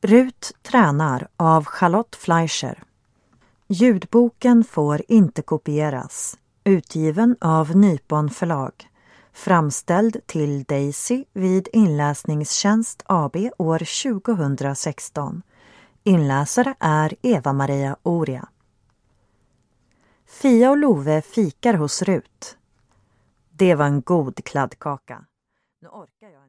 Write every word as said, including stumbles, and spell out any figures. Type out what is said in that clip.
Rut tränar av Charlotte Fleischer. Ljudboken får inte kopieras. Utgiven av Nypon förlag. Framställd till Daisy vid Inläsningstjänst A B år tjugohundrasexton. Inläsare är Eva-Maria Oria. Fia och Love fikar hos Rut. Det var en god kladdkaka. Nu orkar jag